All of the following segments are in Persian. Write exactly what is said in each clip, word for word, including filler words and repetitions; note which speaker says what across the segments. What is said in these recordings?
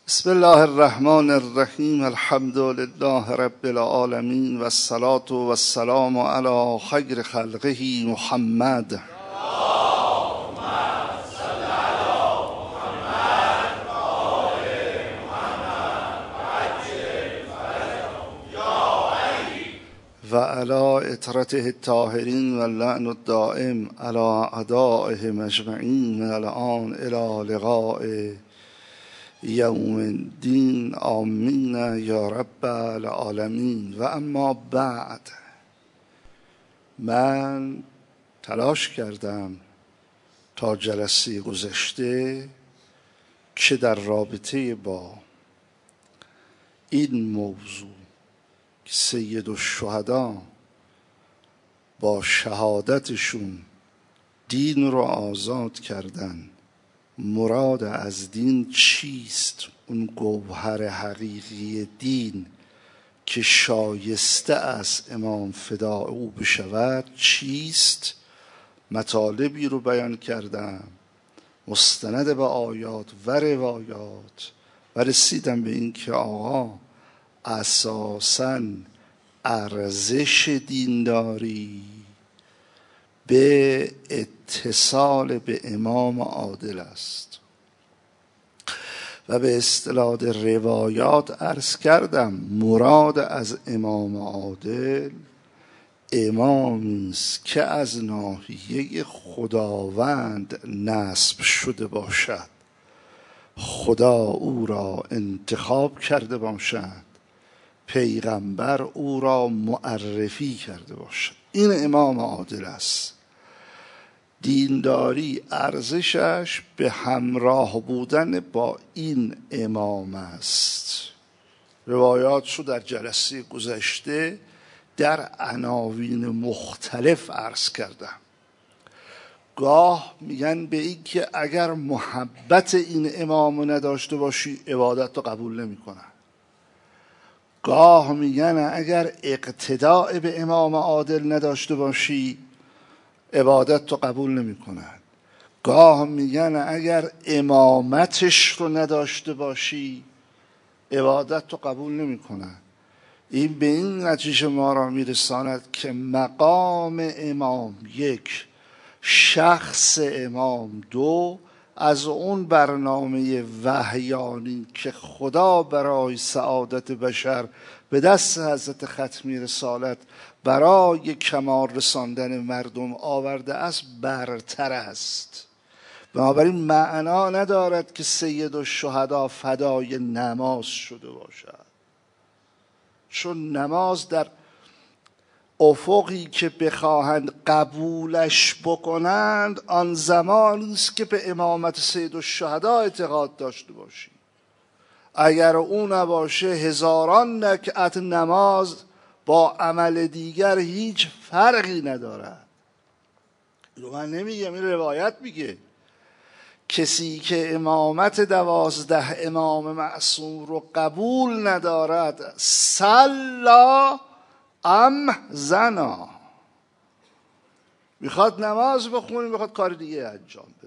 Speaker 1: بسم الله الرحمن الرحیم. الحمد لله رب العالمین و الصلاة و السلام علی خیر خلقه محمد. و علی اطرته الطاهرین و اللعن الدائم علی اعدائهم اجمعین من الآن الی لقاء یوم الدین. آمین یا رب العالمین. و اما بعد، من تلاش کردم تا جلسه گذشته که در رابطه با این موضوع که سید الشهدا با شهادتشون دین رو آزاد کردن، مراد از دین چیست، اون گوهر حقیقی دین که شایسته است امام فدای او بشود چیست، مطالبی رو بیان کردم مستند به آیات و روایات و رسیدم به این که آقا اساساً ارزش دینداری به اتصال به امام عادل است و به اصطلاح روایات عرض کردم مراد از امام عادل امامی است که از ناحیه خداوند نسب شده باشد، خدا او را انتخاب کرده باشد، پیغمبر او را معرفی کرده باشد. این امام عادل است. دینداری ارزشش به همراه بودن با این امام است. روایاتشو در جلسه گذشته در عناوین مختلف عرض کردم. گاه میگن به این که اگر محبت این امام نداشته باشی عبادت رو قبول نمی کنن. گاه میگن اگر اقتداء به امام عادل نداشته باشی عبادت رو قبول نمی کنن. گاه میگن اگر امامتش رو نداشته باشی عبادت رو قبول نمی کنن. این به این نتیجه ما را میرساند که مقام امام یک، شخص امام دو، از اون برنامه وحیانی که خدا برای سعادت بشر به دست حضرت ختمی رسالت برای کمال رساندن مردم آورده است برتر است. بنابراین معنا ندارد که سید الشهدا فدای نماز شده باشد، چون نماز در افقی که بخواهند قبولش بکنند آن زمانی است که به امامت سید الشهدا اعتقاد داشته باشی. اگر او نباشه هزاران رکعت نماز با عمل دیگر هیچ فرقی ندارد. رو من نمیگم، این روایت میگه کسی که امامت دوازده امام معصوم رو قبول ندارد صلا ام زنا، میخواد نماز بخونه میخواد کار دیگه انجام بده،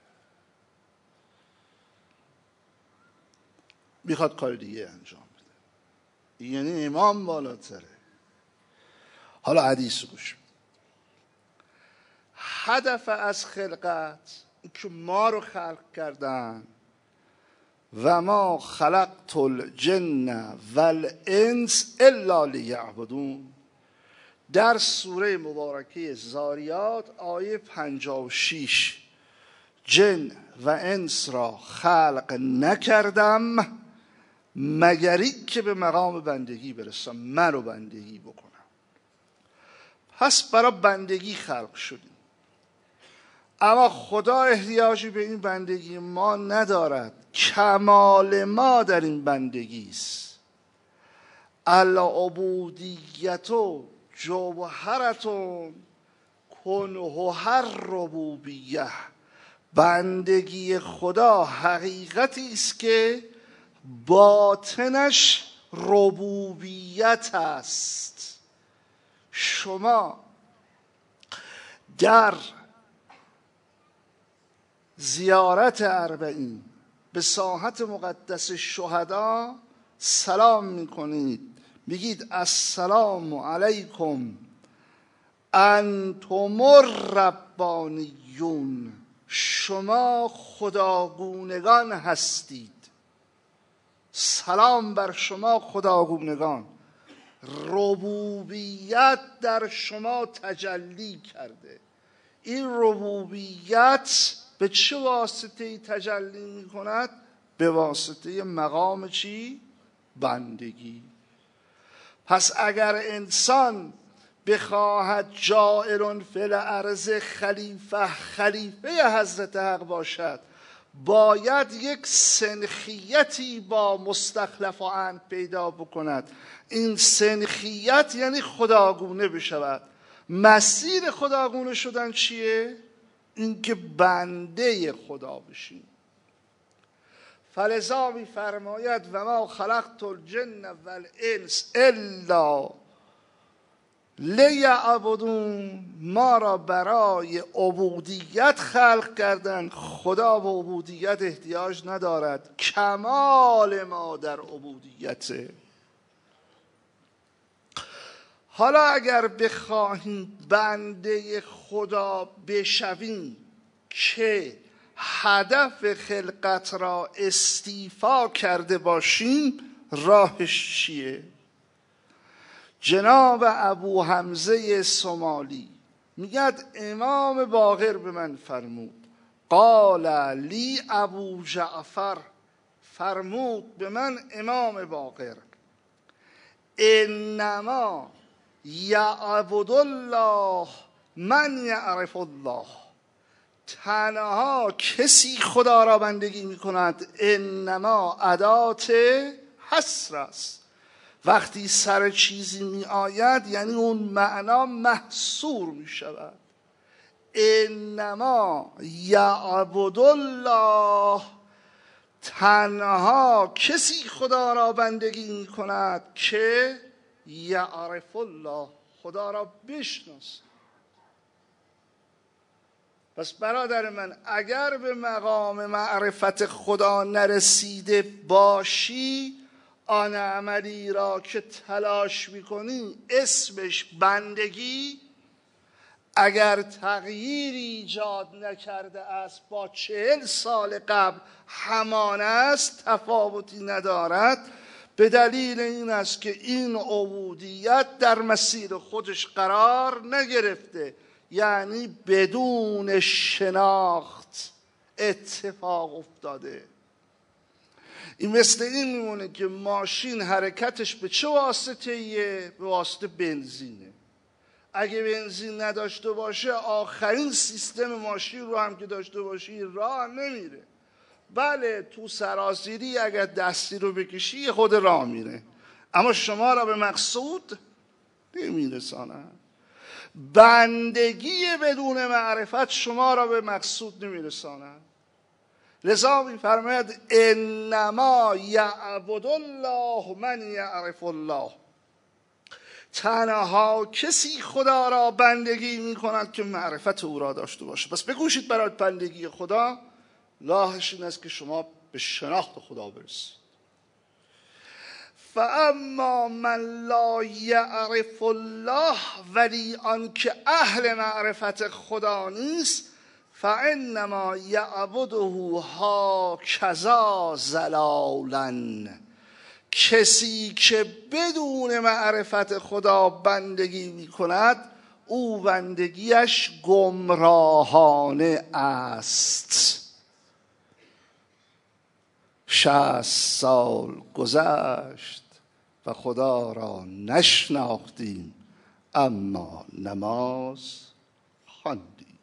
Speaker 1: میخواد کار دیگه انجام بده، یعنی امام بالاتره. حالا حدیث گوش. هدف از خلقت که ما رو خلق کردن و ما خلقت الجن والانس الا لیعبدون، در سوره مبارکه زاریات آیه پنجاه و شش جن و انس را خلق نکردم مگر این که به مقام بندگی برسم، من رو بندگی بکنم. پس برای بندگی خلق شدیم، اما خدا احتیاجی به این بندگی ما ندارد. کمال ما در این بندگی است. العبودیتو جوهرتون کنه هر ربوبیه، بندگی خدا حقیقتی است که باطنش ربوبیت است. شما در زیارت اربعین به ساحت مقدس شهدا سلام میکنید، میگید السلام علیکم انتم الربانیون، شما خداگونگان هستید. سلام بر شما خداگونگان. ربوبیت در شما تجلی کرده. این ربوبیت به چه واسطه تجلی می کند؟ به واسطه مقام چی؟ بندگی. پس اگر انسان بخواهد جائر فی الارض خلیفه خلیفه حضرت حق باشد، باید یک سنخیتی با مستخلف و ان پیدا بکند. این سنخیت یعنی خداگونه بشود. مسیر خداگونه شدن چیه؟ اینکه بنده خدا بشیم. فلذا می فرماید و ما خلقت الجن والانس الا لیعبدون، ما را برای عبودیت خلق کردن. خدا به عبودیت احتیاج ندارد، کمال ما در عبودیته. حالا اگر بخواهیم بنده خدا بشویم که هدف خلقت را استیفا کرده باشیم، راهش چیه؟ جناب ابو حمزه سمالی میگد امام باقر به من فرمود، قال لی ابو جعفر، فرمود به من امام باقر، انما یعبد الله من یعرف الله، تنها کسی خدا را بندگی می کند. انما ادات حصر است، وقتی سر چیزی می آید یعنی اون معنا محصور می شود. انما یعبد الله، تنها کسی خدا را بندگی می کند که یعرف الله، خدا را بشناس. پس برادر من، اگر به مقام معرفت خدا نرسیده باشی، آن عملی را که تلاش میکنی اسمش بندگی، اگر تغییری ایجاد نکرده است، با چهل سال قبل همان است، تفاوتی ندارد، به دلیل این است که این عبودیت در مسیر خودش قرار نگرفته، یعنی بدون شناخت اتفاق افتاده. این مثل این میمونه که ماشین حرکتش به چه واسطه‌ایه؟ به واسطه بنزینه. اگه بنزین نداشته باشه، آخرین سیستم ماشین رو هم که داشته باشی راه نمیره. بله تو سرازیری اگر دستی رو بکشی خود راه میره، اما شما را به مقصود نمیرسانه. بندگی بدون معرفت شما را به مقصود نمیرسانه. لذا میفرماید انما یعبد الله من یعرف الله، تنها کسی خدا را بندگی میکند که معرفت او را داشته باشه. پس بکوشید برای بندگی خدا، راهش این است که شما به شناخت خدا برسید. فاما من لا یعرف الله، ولی آن که اهل معرفت خدا نیست، فانما یعبده هاکذا ضلالا، کسی که بدون معرفت خدا بندگی می کند، او بندگیش گمراهانه است. شصت سال گذشت و خدا را نشناختیم، اما نماز خواندیم.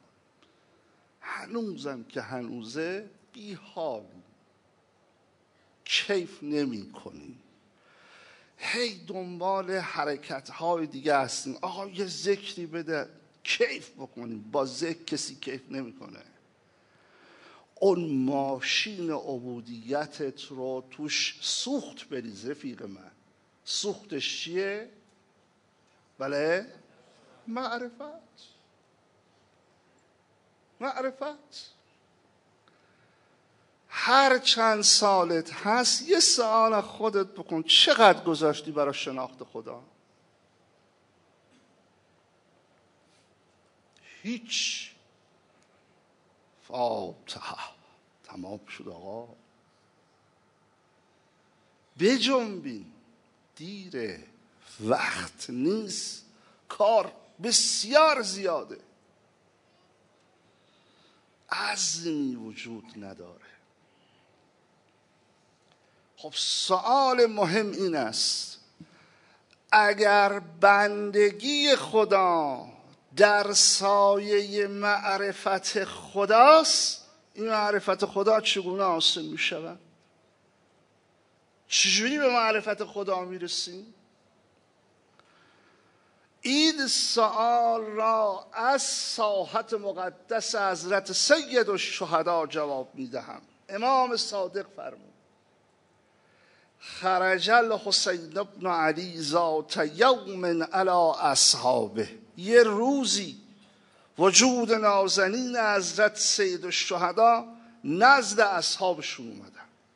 Speaker 1: هنوزم که هنوزه بی حالیم، کیف نمی کنیم، هی دنبال حرکت های دیگه هستیم. آقا یه ذکری بده کیف بکنیم. با ذکر کسی کیف نمی کنه. اون ماشین عبودیتت رو توش سوخت بریز رفیق من. سوختش چیه؟ بله؟ معرفت. معرفت. هر چند سالت هست یه سوال خودت بکن، چقدر گذاشتی برای شناخت خدا؟ هیچ. فاتحه. تمام شد آقا. بجنبین، دیره، وقت نیست، کار بسیار زیاده، عزمی وجود نداره. خب سوال مهم این است، اگر بندگی خدا در سایه معرفت خداست، این معرفت خدا چگونه حاصل می شود؟ چجوری به معرفت خدا می رسیم؟ این سوال را از ساحت مقدس حضرت سید الشهدا جواب می دهم. امام صادق فرمود: خرج الحسین ابن علی ذات یوم علی اصحابه. یه روزی وجود نازنین حضرت سید الشهدا نزد اصحابشون اومدن.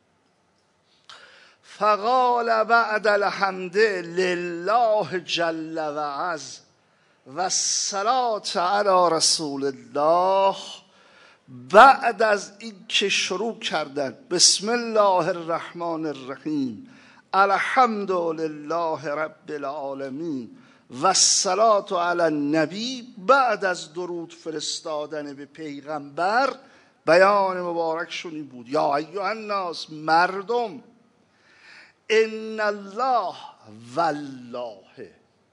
Speaker 1: فقال بعد الحمد لله جل و عز و الصلاة علی رسول الله، بعد از این که شروع کردن بسم الله الرحمن الرحیم، الحمد لله رب العالمین و الصلاة علی النبی، بعد از درود فرستادن به پیغمبر، بیان مبارکشون این بود: یا ایها الناس، مردم، ان الله والله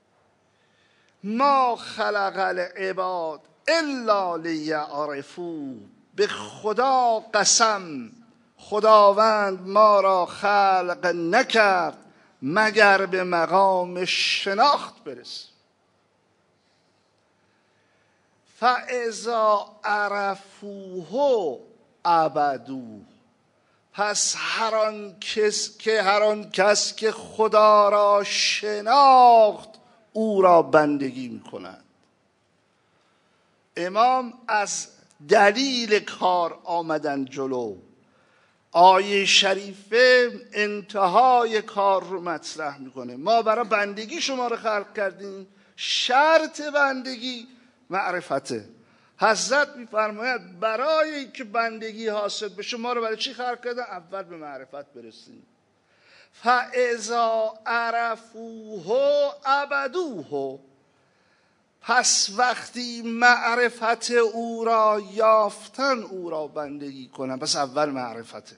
Speaker 1: ما خلق العباد الا لیعرفوا. به خدا قسم، خداوند ما را خلق نکرد مگر به مقام شناخت برسیم. فاذا عرفوه عبدوه. پس هر آن کس که هر آن کس که خدا را شناخت او را بندگی می‌کند. امام از دلیل کار آمدن جلو. آیه شریفه انتهای کار رو مطرح میکنه. ما برای بندگی شما رو خلق کردیم، شرط بندگی معرفته. حضرت میفرماید برای اینکه بندگی حاصل بشه ما رو برای چی خلق کردن؟ اول به معرفت برسیم. فاذا عرفوه عبدوه. پس وقتی معرفت او را یافتن او را بندگی کنن. پس اول معرفته.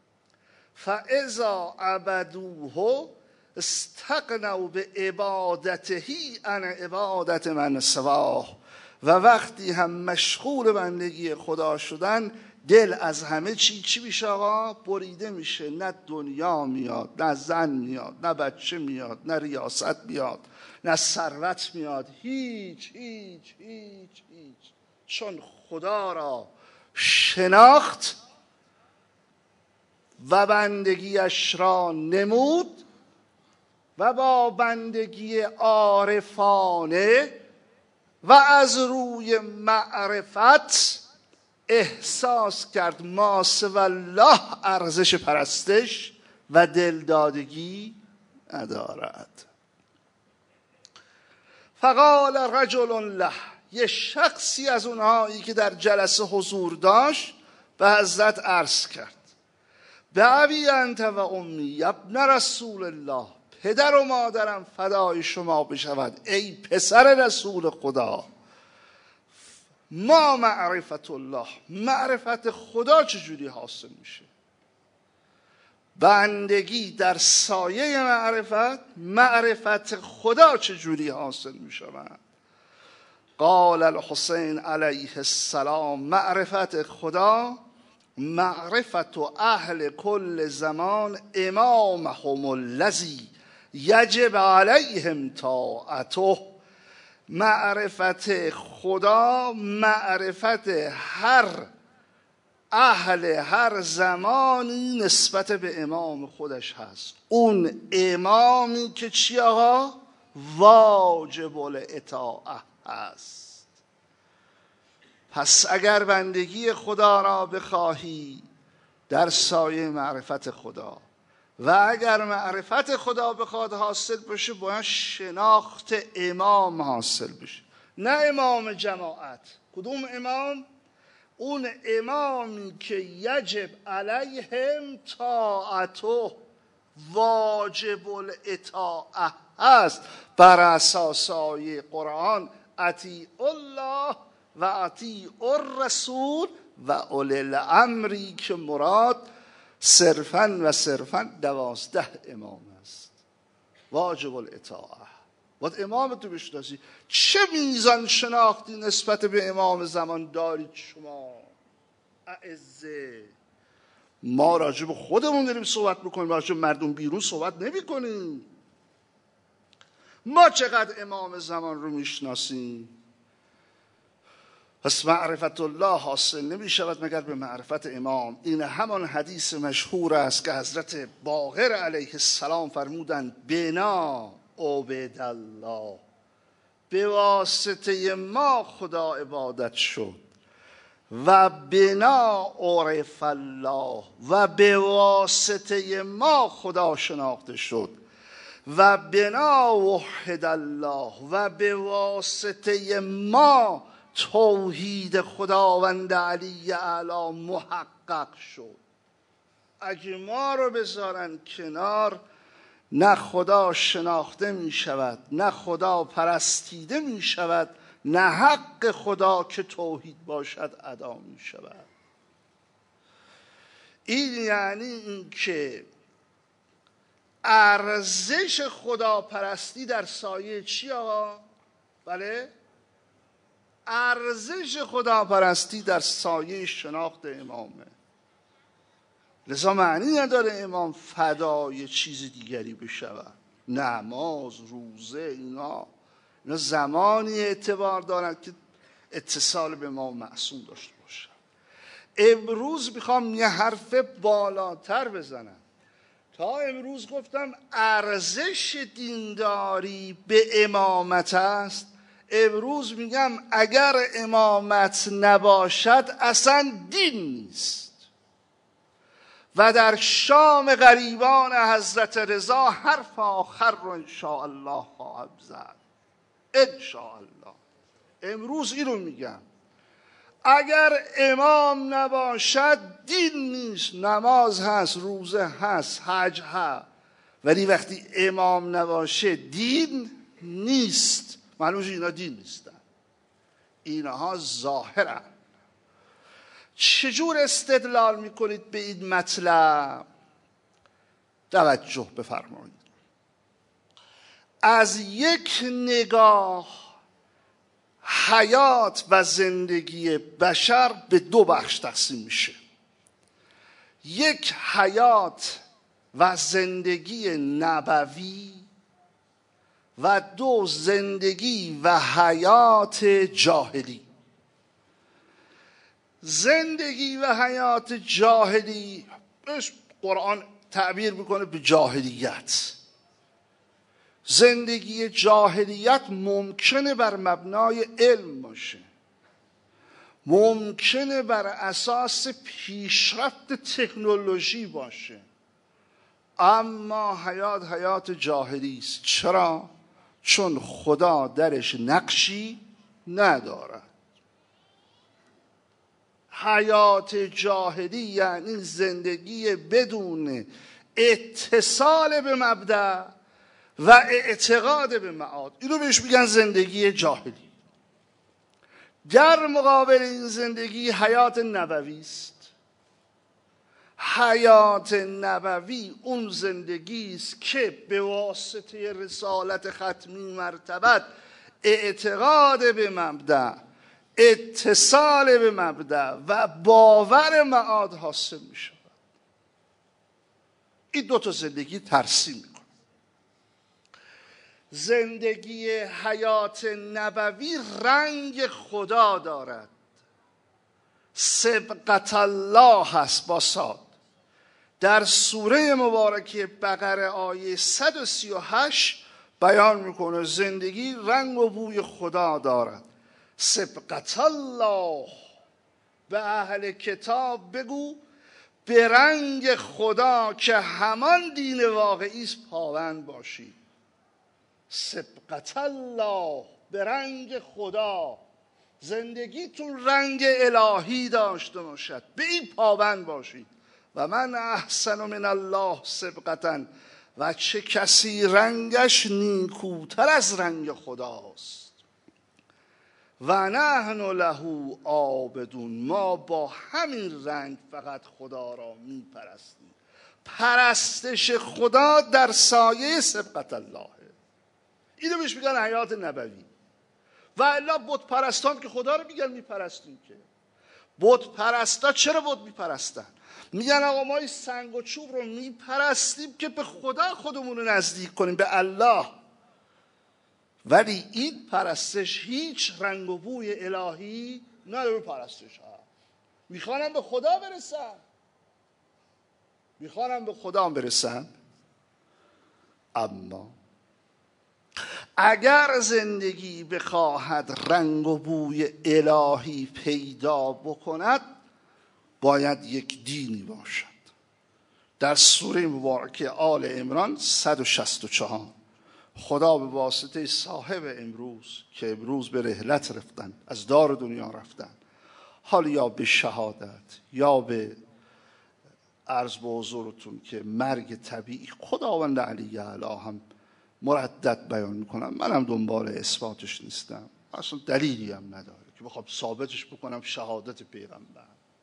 Speaker 1: فاذا عبدوه استغنوا به عبادتهی عن عبادت من سواه. و وقتی هم مشغول بندگی خدا شدن، دل از همه چی چی میشه آقا؟ بریده میشه. نه دنیا میاد، نه زن میاد، نه بچه میاد، نه ریاست میاد، نه ثروت میاد، هیچ هیچ هیچ هیچ. چون خدا را شناخت و بندگیش را نمود و با بندگی عارفانه و از روی معرفت احساس کرد ما سوی الله ارزش پرستش و دلدادگی ندارد. فقال رجل له. یه شخصی از اونهایی که در جلسه حضور داشت به حضرت عرض کرد: به ابی انت و امی ابن رسول الله. پدر و مادرم فدای شما بشود ای پسر رسول خدا. ما معرفت الله. معرفت خدا چجوری حاصل میشه؟ بندگی در سایه معرفت. معرفت خدا چجوری حاصل میشود؟ قال الحسین علیه السلام: معرفت خدا معرفت اهل کل زمان امامهم الذی یجب علیهم طاعته. معرفت خدا معرفت هر اهل هر زمانی نسبت به امام خودش هست. اون امامی که چی آقا؟ واجب الاطاعه هست. پس اگر بندگی خدا را بخواهی در سایه معرفت خدا. و اگر معرفت خدا بخواد حاصل بشه باید شناخت امام حاصل بشه، نه امام جماعت. کدوم امام؟ اون امامی که یجب علیهم طاعته، واجب الاطاعه هست بر اساس آیه قرآن اطیع الله و اطیع الرسول و اولی الامری که مراد صرفاً و صرفاً دوازده امام است. واجب الاطاعه. باید امام تو بشناسی. چه میزان شناختی نسبت به امام زمان دارید شما اعزه؟ ما راجع به خودمون داریم صحبت میکنیم، راجع به مردم بیرون صحبت نمی کنیم. ما چقدر امام زمان رو میشناسیم؟ پس معرفت الله حاصل نمی شود مگر به معرفت امام. این همان حدیث مشهور است که حضرت باقر علیه السلام فرمودند بنا عبد الله، به واسطه ما خدا عبادت شد، و بنا عرف الله، و به واسطه ما خدا شناخته شد، و بنا وحد الله، و به واسطه ما توحید خداوند علی اعلی محقق شد. اگه ما رو بذارن کنار، نه خدا شناخته می شود، نه خدا پرستیده می شود، نه حق خدا که توحید باشد ادا می شود. این یعنی این که ارزش خدا پرستی در سایه چی آقا؟ بله؟ ارزش خدا پرستی در سایه شناخت امامه. لذا معنی نداره امام فدای چیز دیگری بشود. نماز، روزه، اینا اینا زمانی اعتبار دارند که اتصال به امام معصوم داشته باشند. امروز میخوام یه حرف بالاتر بزنم. تا امروز گفتم ارزش دینداری به امامت است. امروز میگم اگر امامت نباشد اصلا دین نیست. و در شام غریبان حضرت رضا حرف آخر رو انشاءالله خواهم زد. انشاءالله امروز اینو میگم، اگر امام نباشد دین نیست. نماز هست، روزه هست، حج هست، ولی وقتی امام نباشه دین نیست. معلومه اینا دین نیستن، اینها ظاهرن. چجور استدلال میکنید به این مطلب؟ توجه بفرمایید. از یک نگاه حیات و زندگی بشر به دو بخش تقسیم میشه. یک حیات و زندگی نبوی و دو زندگی و حیات جاهلی. زندگی و حیات جاهلی قرآن تعبیر میکنه به جاهلیت. زندگی جاهلیت ممکنه بر مبنای علم باشه، ممکنه بر اساس پیشرفت تکنولوژی باشه، اما حیات حیات جاهلی است. چرا؟ چون خدا درش نقشی ندارد. حیات جاهلی یعنی زندگی بدون اتصال به مبدأ و اعتقاد به معاد. اینو بهش میگن زندگی جاهلی. در مقابل این زندگی حیات نبوی است. حیات نبوی اون زندگی است که به واسطه رسالت ختمی مرتبت اعتقاد به مبدأ، اتصال به مبدأ و باور معاد حاصل می شود. این دو تا زندگی ترسیم می کنه. زندگی حیات نبوی رنگ خدا دارد، سبقت الله هست با صاد. در سوره مبارکه بقره آیه صد و سی و هشت بیان میکنه زندگی رنگ و بوی خدا دارد. سبقت الله. به اهل کتاب بگو به رنگ خدا که همان دین واقعی است پابند باشید. سبقت الله، به رنگ خدا، زندگیتون رنگ الهی داشته باشد، به این پابند باشید. و من احسن من الله سبقتا، و چه کسی رنگش نیکوتر از رنگ خداست. و نحن له عابدون، ما با همین رنگ فقط خدا را میپرستیم. پرستش خدا در سایه سبقت الله، اینو بهش میگن حیات نبوی. و الا بت پرستان که خدا رو میگن میپرستیم. که بت پرستا چرا بت میپرستن؟ میگن آقا ما این سنگ و چوب رو میپرستیم که به خدا خودمون رو نزدیک کنیم، به الله. ولی این پرستش هیچ رنگ و بوی الهی نداره. پرستش ها میخوانم به خدا برسن، میخوانم به خدا برسن. اما اگر زندگی بخواهد رنگ و بوی الهی پیدا بکند، باید یک دینی باشد. در سوره مبارکه آل عمران صد و شصت و چهار خدا به واسطه صاحب امروز که امروز به رحلت رفتن، از دار دنیا رفتن، حال یا به شهادت یا به عرض به حضورتون که مرگ طبیعی، خداوند علی اعلی هم مردد بیان میکنم. منم دنبال اثباتش نیستم، اصلا دلیلی هم نداره که بخوام ثابتش بکنم شهادت پیغمبر.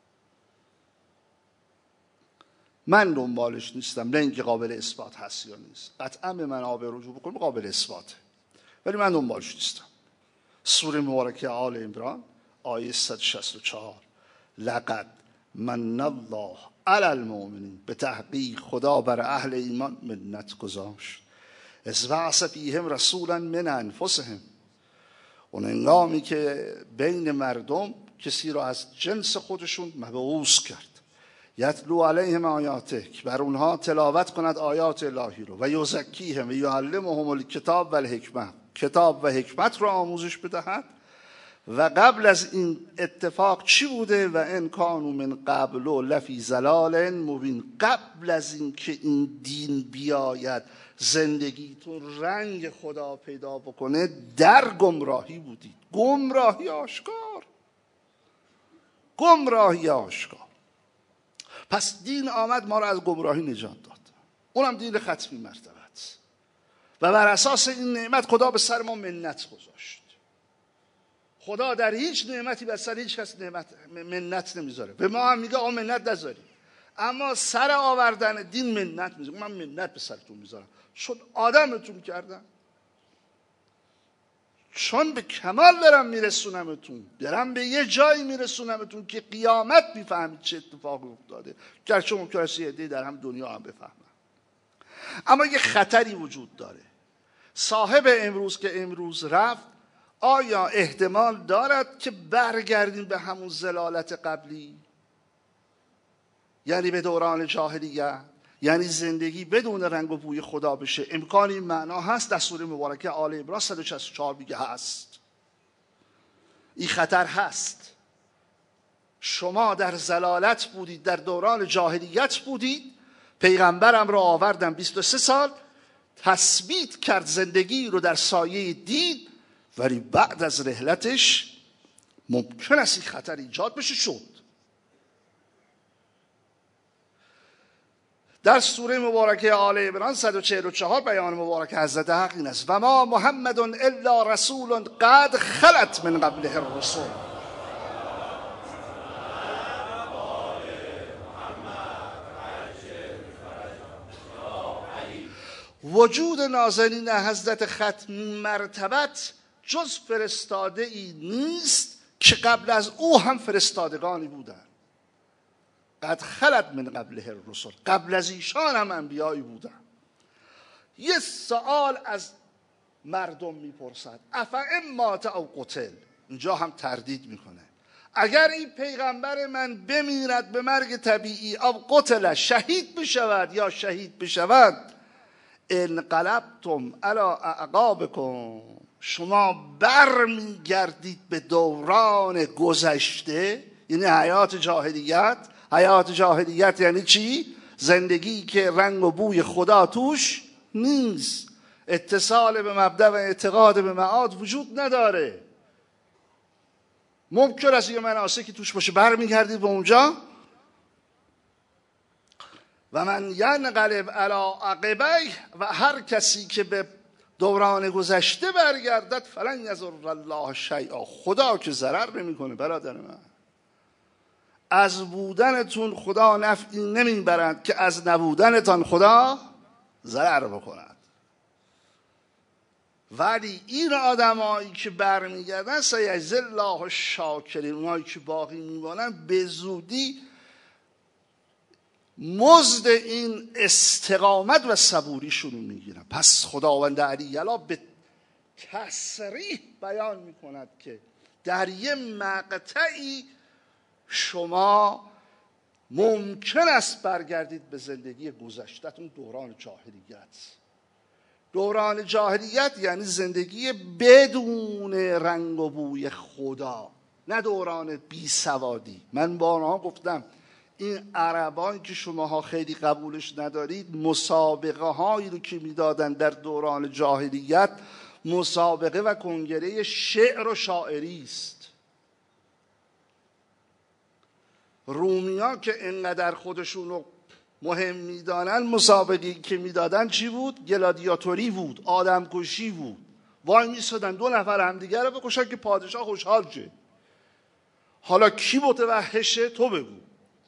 Speaker 1: من دنبالش نیستم، نه اینکه قابل اثبات هست یا نیست، قطعا به منابع رجوع بکنم قابل اثباته، ولی من دنبالش نیستم. سوره مبارکه آل عمران آیه صد و شصت و چهار لقد من الله علی المؤمنین، به تحقیق خدا بر اهل ایمان منت گذاشت. اذ بعث فیهم رسولا من انفسهم، اون هنگامی که بین مردم کسی را از جنس خودشون مبعوث کرد. یتلو علیهم آیاته، که بر اونها تلاوت کند آیات الهی رو. و یزکیهم و یعلمهم الکتاب و الحکمه، کتاب و حکمت رو آموزش بدهد. و قبل از این اتفاق چی بوده؟ و ان کانوا من قبل لفی ضلال مبین، قبل از این که این دین بیاید زندگیتون رنگ خدا پیدا بکنه در گمراهی بودید. گمراهی آشکار، گمراهی آشکار. پس دین آمد ما را از گمراهی نجات داد، اونم دین ختمی مرتبت. و بر اساس این نعمت خدا به سر ما منت گذاشت. خدا در هیچ نعمتی بر سر هیچ کس نعمت منت نمیذاره. به ما هم میگه آقا منت نذاری، اما سر آوردن دین منت میذاره. من منت به سرتون میذارم چون آدمتون کردم، چون به کمال دارم میرسونمتون، دارم به یه جایی میرسونمتون که قیامت میفهمید چه اتفاقی افتاده، گرچه ممکن است یه عده‌ای در هم دنیا هم بفهمن. اما یه خطری وجود داره. صاحب امروز که امروز رفت، آیا احتمال دارد که برگردیم به همون ضلالت قبلی؟ یعنی به دوران جاهلیت، یعنی زندگی بدون رنگ و بوی خدا بشه؟ امکان این معنا هست. در سوره مبارکه آل عمران صد و شصت و چهار میگه هست، این خطر هست. شما در ضلالت بودید، در دوران جاهلیت بودید، پیغمبرم را آوردم بیست و سه سال تثبیت کرد زندگی رو در سایه دین، ولی بعد از رحلتش ممکن است این خطر ایجاد بشه. شد در سوره مبارکه آل عمران صد و چهل و چهار بیان مبارک حضرت حق این است: و ما محمد الا رسول قد خلت من قبله الرسل. وجود نازنین حضرت ختمی مرتبت جز فرستاده ای نیست که قبل از او هم فرستادگانی بودند. قد خلت من قبله الرسل، قبل از ایشان هم انبیایی بودن. یه سوال از مردم میپرسد: افا مات او قتل، اینجا هم تردید میکنه، اگر این پیغمبر من بمیرد به مرگ طبیعی، او قتل شهید بشود یا شهید بشود، انقلبتم علی اعقابکم، شما بر میگردید به دوران گذشته، یعنی حیات جاهلیت، حیات جاهلیت یعنی چی؟ زندگی که رنگ و بوی خدا توش نیست، اتصال به مبدأ و اعتقاد به معاد وجود نداره. ممکن است یه مناسکی توش باشه، برمیگردید به اونجا. و من ینقلب علی عقبیه، و هر کسی که به دوران گذشته برگردد فلن یضر الله شیئا، خدا که ضرر نمیکنه برادر من. از بودنتون خدا نفعی نمیبرد که از نبودنتان خدا ضرر بکند. ولی این آدمایی که برمیگردن سیجزی الله الشاکرین، اونایی که باقی میمانن به زودی مزد این استقامت و صبوریشون رو میگیرن. پس خداوند علی علا به تصریح بیان میکند که در یه مقطعی شما ممکن است برگردید به زندگی گذشته‌تون، دوران جاهلیت. دوران جاهلیت یعنی زندگی بدون رنگ و بوی خدا، نه دوران بی سوادی. من بارها گفتم این عربان که شماها خیلی قبولش ندارید، مسابقه هایی رو که میدادن در دوران جاهلیت مسابقه و کنگره شعر و شاعری است. رومیان که انقدر خودشون رو مهم میدانن، مسابقی که میدادن چی بود؟ گلادیاتوری بود، آدم کشی بود. وای میسادن دو نفر همدیگه رو بکشن که پادشاه خوشحال شه. حالا کی متوحشه؟ تو بگو.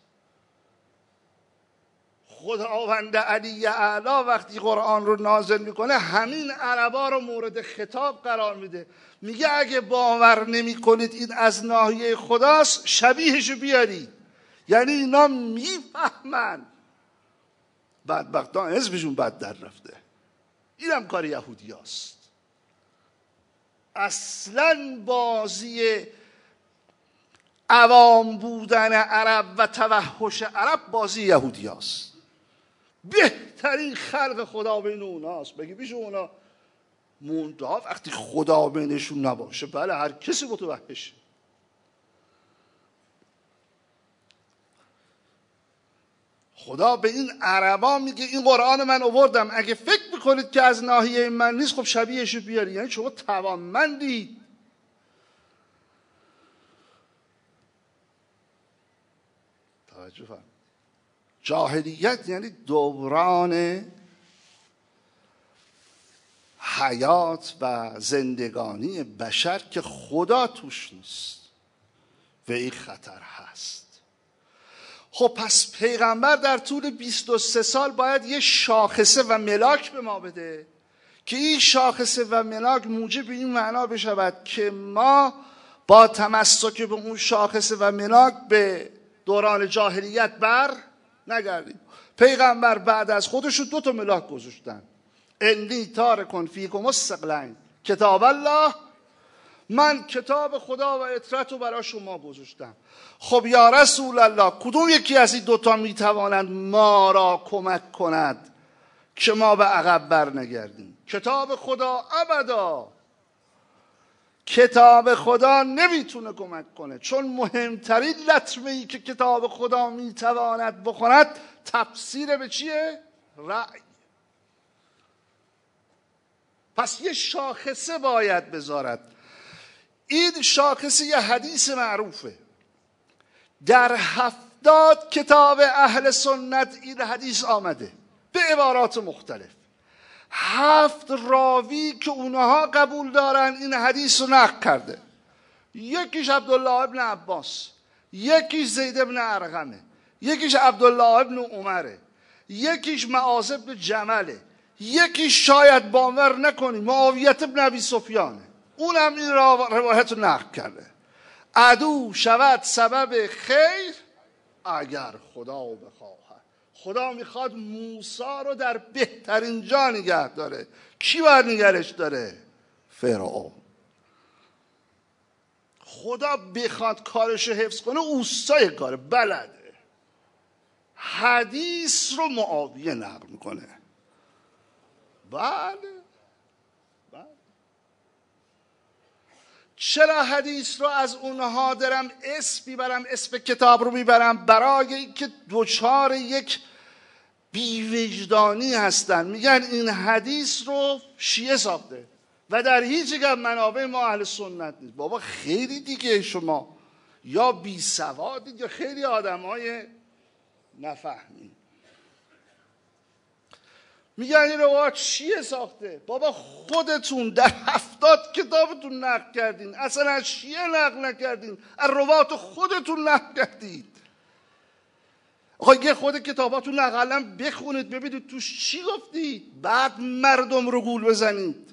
Speaker 1: خداوند علی اعلی وقتی قرآن رو نازل میکنه همین عربا رو مورد خطاب قرار میده، میگه اگه باور نمی کنید این از ناحیه خداست شبیهشو بیارید. یعنی اینا میفهمن بدبختان حزبشون بد در رفته. اینم کار یهودی هست. اصلا بازی عوام بودن عرب و توحش عرب بازی یهودی هست. بهترین خلق خدا بین اوناست. بگی بیش اونا منتها وقتی خدا بینشون نباشه بله هر کسی متوحشه. خدا به این عربا میگه این قرآن من آوردم، اگه فکر میکنید که از ناحیه من نیست خب شبیهشو بیاری. یعنی شما توانمندید. توجه فرمایید. جاهلیت یعنی دوران حیات و زندگانی بشر که خدا توش نیست و این خطر هست. خب پس پیغمبر در طول بیست و سه سال باید یه شاخصه و ملاک به ما بده که این شاخصه و ملاک موجب این معنا بشود که ما با تمسک به اون شاخصه و ملاک به دوران جاهلیت بر نگردیم. پیغمبر بعد از خودشو دو تا ملاک گذاشتن. انی تارکن فیکم الثقلین کتاب الله، من کتاب خدا و اطرت رو برای شما گذاشتم. خب یا رسول الله کدوم یکی از این دوتا میتوانند ما را کمک کند که ما به عقب بر نگردیم؟ کتاب خدا ابدا. کتاب خدا نمیتونه کمک کنه، چون مهمترین لطمه ای که کتاب خدا میتواند بکند تفسیر به چیه؟ رأی. پس یه شاخصه باید بذارد. این شاخصه یه حدیث معروفه. در هفتاد کتاب اهل سنت این حدیث آمده به عبارات مختلف. هفت راوی که اونها قبول دارن این حدیث رو نقل کرده. یکیش عبدالله ابن عباس، یکیش زید ابن ارقمه، یکیش عبدالله ابن عمره، یکیش معاذ ابن جمله، یکیش شاید باور نکنی معاویت ابن ابی سفیانه. اونم این روایت رو نقل کرده. عدو شود سبب خیر اگر خدا بخواهد. خدا میخواد موسی رو در بهترین جا نگه داره. کی باید نگرش داره؟ فرعون. خدا بخواد کارش حفظ کنه اوستای کاره، بلده. حدیث رو معاویه نقل میکنه. بله بله. چرا حدیث رو از اونها دارم اسم میبرم، اسم کتاب رو میبرم؟ برای اینکه دوچار یک بیوجدانی هستن. میگن این حدیث رو شیعه ساخته و در هیچ یک منابع ما اهل سنت نیست. بابا خیلی دیگه شما یا بی سوادید یا خیلی آدم های نفهمی. میگن این روایات شیعه ساخته. بابا خودتون در هفتاد کتابتون نقل کردین، اصلا از شیعه نقل نکردین، از روایات خودتون نقل کردید. آقا یه خود کتاباتون اقلا بخونید ببینید توش چی گفتید، بعد مردم رو گول بزنید.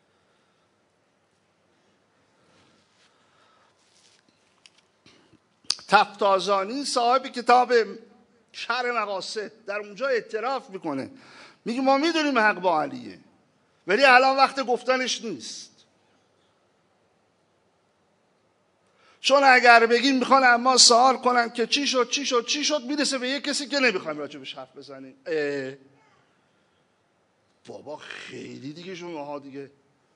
Speaker 1: تفتازانی صاحب کتاب شرح مقاصد در اونجا اعتراف میکنه، میگه ما میدونیم حق با علیه ولی الان وقت گفتنش نیست، چون اگر بگیم میخوان اما سوال کنن که چی شد چی شد چی شد میرسه به یه کسی که نمیخوایم راجبش حرف بزنیم. بابا خیلی دیگه شماها دیگه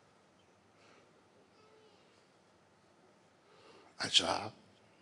Speaker 1: عجب.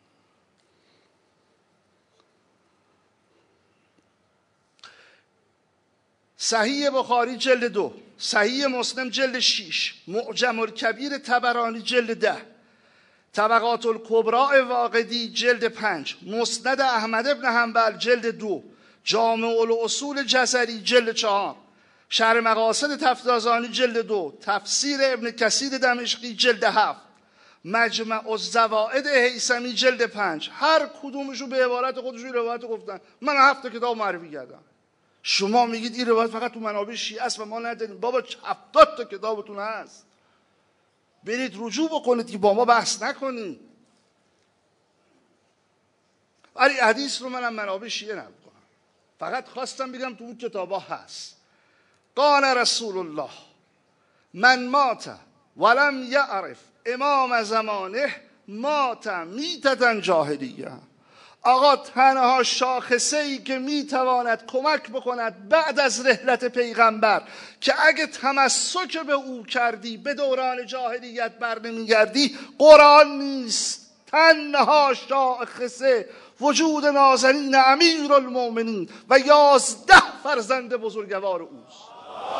Speaker 1: صحیح بخاری جلد دو، صحیح مسلم جلد شیش، معجم الکبیر طبرانی جلد ده، طبقات الکبرى واقدی جلد پنج، مسند احمد ابن حنبل جلد دو، جامع الاصول جزری جلد چهار، شرح مقاصد تفتازانی جلد دو، تفسیر ابن کثیر دمشقی جلد هفت، مجمع الزوائد هیثمی جلد پنج. هر کدومشو به عبارت خودشون روایت گفتن. من هفت کتاب معرفی کردم. شما میگید این روایت فقط تو منابع شیعه است و ما نداریم. بابا هفتاد تا کتابتون هست، برید رجوع بکنید که با ما بحث نکنید. ولی حدیث رو منم منابع شیعه نکنم، فقط خواستم بگم تو اون کتابا هست. قال رسول الله من مات ولم یعرف امام زمانه مات میتة جاهلیه. آقا تنها شاخصه ای که میتواند کمک بکند بعد از رحلت پیغمبر که اگه تمسک به او کردی به دوران جاهلیت بر نمیگردی قرآن نیست. تنها شاخصه وجود نازنین امیر المؤمنین و یازده فرزند بزرگوار اوست.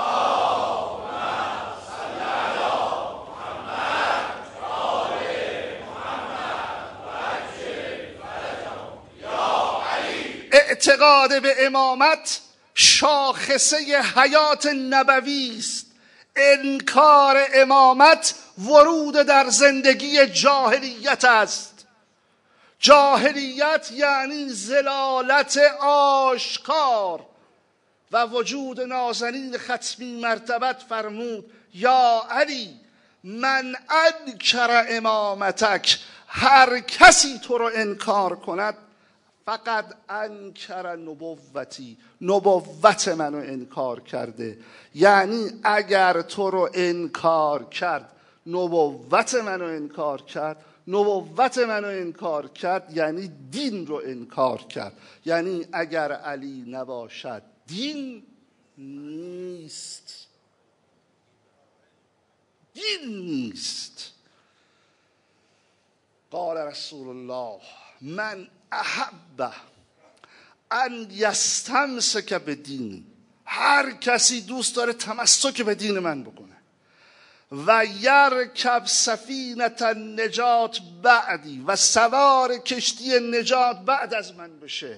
Speaker 1: اعتقاد به امامت شاخصه حیات نبوی است. انکار امامت ورود در زندگی جاهلیت است. جاهلیت یعنی ضلالت آشکار و وجود نازنین ختمی مرتبت فرمود یا علی من انکر امامتک، هر کسی تو رو انکار کند فقط انکر نبوتی، نبوت منو انکار کرده. یعنی اگر تو رو انکار کرد نبوت منو انکار کرد، نبوت منو انکار کرد یعنی دین رو انکار کرد. یعنی اگر علی نباشد دین نیست، دین نیست. قال رسول الله من احب ان یستمسک به دین، هر کسی دوست داره تمسک به دین من بکنه، و یرکب سفینة النجات بعدی، و سوار کشتی نجات بعد از من بشه،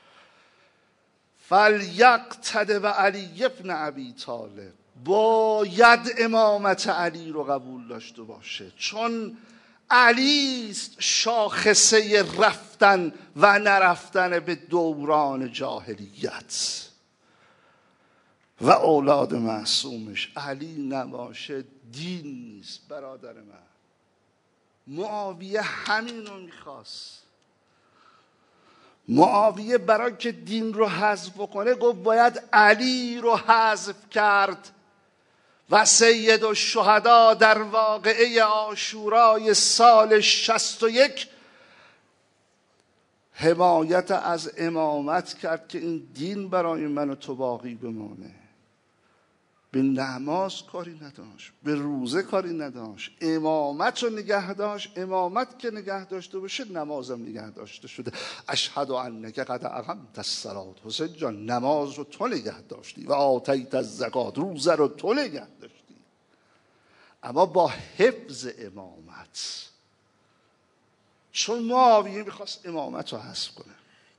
Speaker 1: فلیقتد به علی ابن ابی طالب، باید امامت علی رو قبول داشته باشه، چون علی است شاخصه رفتن و نرفتن به دوران جاهلیت و اولاد معصومش. علی نباشه دین نیست. برادر من، معاویه همین رو میخواست. معاویه برای که دین رو حذف کنه گفت باید علی رو حذف کرد و سید الشهدا در واقعه عاشورای سال شصت و یک حمایت از امامت کرد که این دین برای من و تو باقی بمانه. به نماز کاری نداشت، به روزه کاری نداشت، امامت رو نگه داشت. امامت که نگه داشته باشه نمازم نگه داشته شده. اشهد انک قد اقمت الصلاة. حسین جان نماز رو تو نگه داشتی و آتیت الزکات، روزه رو تو نگه داشتی، اما با حفظ امامت. چون معاویه میخواست امامت رو حذف کنه.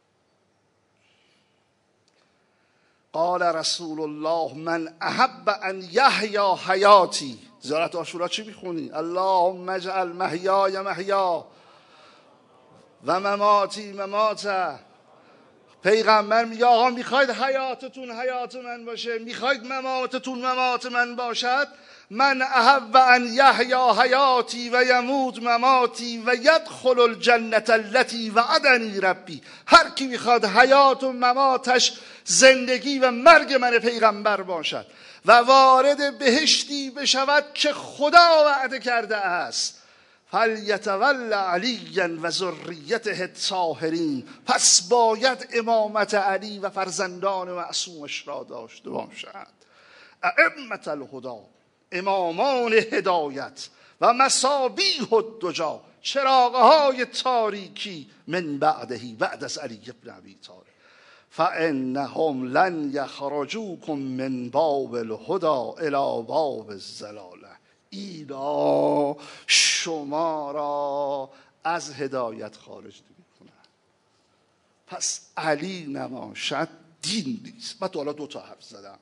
Speaker 1: قال رسول الله من احب ان یحیا حیاتی. زیارت عاشورا چی میخونی؟ اللهم اجعل محیای محیا و مماتی مماتا. پیغمبر میگه آقا میخواید حیاتتون حیات من باشه، میخواید مماتتون ممات من باشد، من احب ان یحیا حیاتی و یموت مماتی و یدخل الجنة التي وعدنی ربی. هر کی میخواد حیات و مماتش زندگی و مرگ من پیغمبر باشد و وارد بهشتی بشود که خدا وعده کرده است، فلیتول علیا و ذریته الطاهرین. پس باید امامت علی و فرزندان معصومش را داشته باشد. ائمة الهدی، امامان هدایت، و مصابیح الدجی، چراغهای تاریکی، من بعدهی، بعد از علی ابن ابی طالب. فانهم لن یخرجوکم من باب الهدی الی باب الضلاله. اینا شما را از هدایت خارج نمی‌کنه. پس علی نباشد دین نیست. من تا حالا دو تا حرف زدم.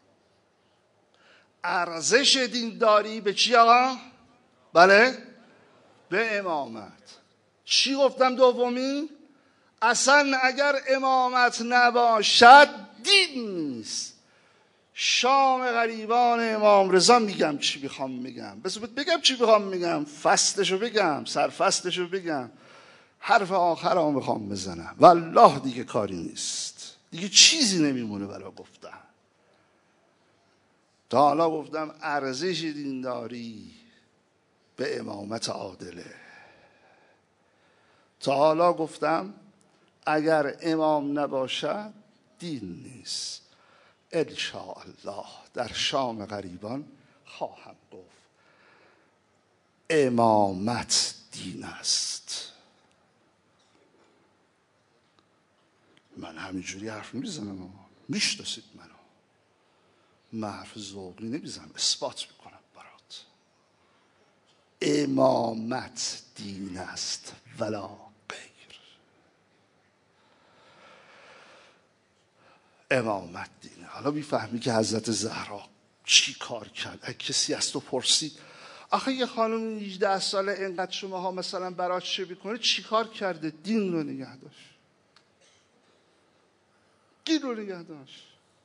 Speaker 1: ارزش دینداری به چی آقا؟ بله؟ به امامت. چی گفتم دومی؟ اصلا اگر امامت نباشد دین نیست. شام غریبان امام رضا میگم چی بخوام میگم، بس بگم چی بخوام میگم، فصلشو بگم، سرفصلشو بگم، حرف آخر هم بخوام بزنم، والله دیگه کاری نیست، دیگه چیزی نمیمونه برای گفتن. تا حالا گفتم ارزش دینداری به امامت عادله. تا حالا گفتم اگر امام نباشد دین نیست. انشاءالله در شام غریبان خواهم گفت امامت دین است. من همینجوری حرف نمیزنم، میشناسید منو، من حرف ذوقی نمیزنم، اثبات میکنم برات. امامت دین است ولا غیر. امامت دینه. حالا میفهمی که حضرت زهرا چی کار کرد. اگه کسی از تو پرسید آخه یه خانم هجده ساله اینقدر شماها مثلا برات چه بکنه، چی کار کرده؟ دین رو نگه داشت. دین رو نگه داشت.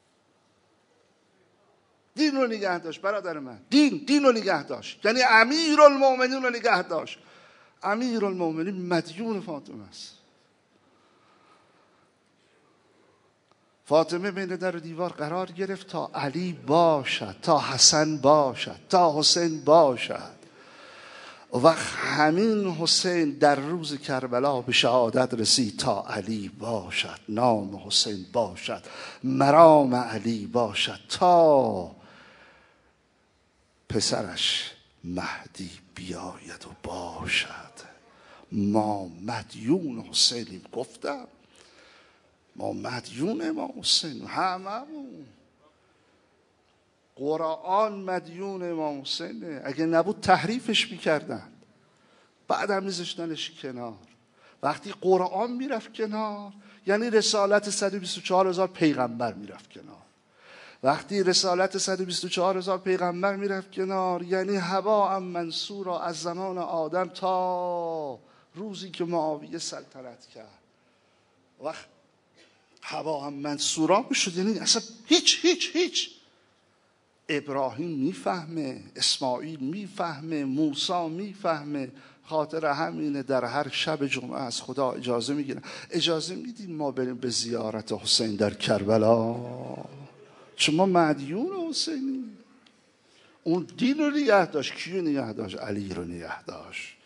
Speaker 1: دین رو نگه داشت برادر من. دین دین رو نگه داشت. یعنی امیرالمومنین رو نگه داشت. امیرالمومنین مدیون فاطمه است. فاطمه بین در و دیوار قرار گرفت تا علی باشد، تا حسن باشد، تا حسین باشد. و همین حسین در روز کربلا به شهادت رسید تا علی باشد، نام حسین باشد، مرام علی باشد، تا پسرش مهدی بیاید و باشد. ما مدیون حسینیم. گفتم ما مدیون امام حسین، هممون. قرآن مدیون امام حسینه. اگه نبود تحریفش میکردن، بعد هم میذاشتنش کنار. وقتی قرآن میرفت کنار یعنی رسالت صد و بیست و چهار هزار پیغمبر میرفت کنار. وقتی رسالت صد و بیست و چهار هزار پیغمبر میرفت کنار یعنی هوا ام منصورا از زمان آدم تا روزی که معاویه سلطنت کرد. وقت هوا هم منصورا میشد، یعنی اصلا هیچ هیچ هیچ. ابراهیم میفهمه، اسماعیل میفهمه، موسی میفهمه. خاطر همینه در هر شب جمعه از خدا اجازه میگیرن. اجازه میدیم ما بریم به زیارت حسین در کربلا، چون ما مدیون حسینی. اون دین رو نگه داشت. کیو نگه داشت؟ علی رو نگه داشت.